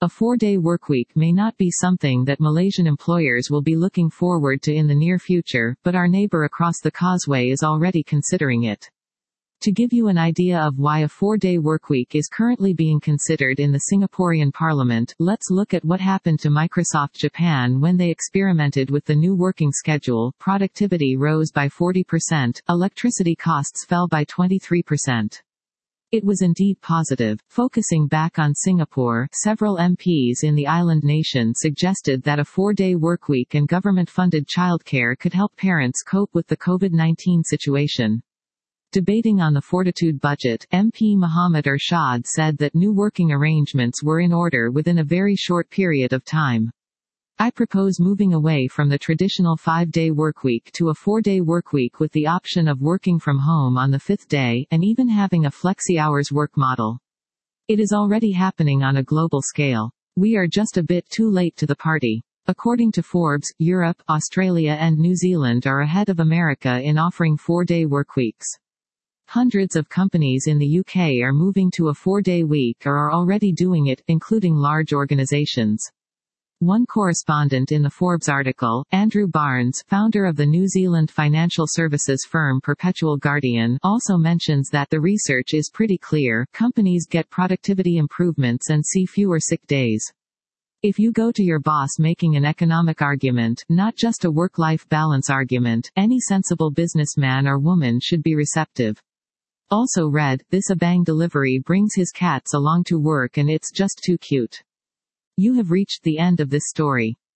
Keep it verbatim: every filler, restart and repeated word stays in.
A four-day workweek may not be something that Malaysian employers will be looking forward to in the near future, but our neighbor across the causeway is already considering it. To give you an idea of why a four-day workweek is currently being considered in the Singaporean parliament, let's look at what happened to Microsoft Japan when they experimented with the new working schedule. Productivity rose by forty percent, electricity costs fell by twenty-three percent. It was indeed positive. Focusing back on Singapore, several M Ps in the island nation suggested that a four-day workweek and government-funded childcare could help parents cope with the COVID nineteen situation. Debating on the Fortitude budget, M P Muhammad Ershad said that new working arrangements were in order within a very short period of time. I propose moving away from the traditional five-day workweek to a four-day workweek with the option of working from home on the fifth day, and even having a flexi-hours work model. It is already happening on a global scale. We are just a bit too late to the party. According to Forbes, Europe, Australia and New Zealand are ahead of America in offering four-day workweeks. Hundreds of companies in the U K are moving to a four-day week or are already doing it, including large organizations. One correspondent in the Forbes article, Andrew Barnes, founder of the New Zealand financial services firm Perpetual Guardian, also mentions that the research is pretty clear: companies get productivity improvements and see fewer sick days. If you go to your boss making an economic argument, not just a work-life balance argument, any sensible businessman or woman should be receptive. Also read, this Abang delivery brings his cats along to work and it's just too cute. You have reached the end of this story.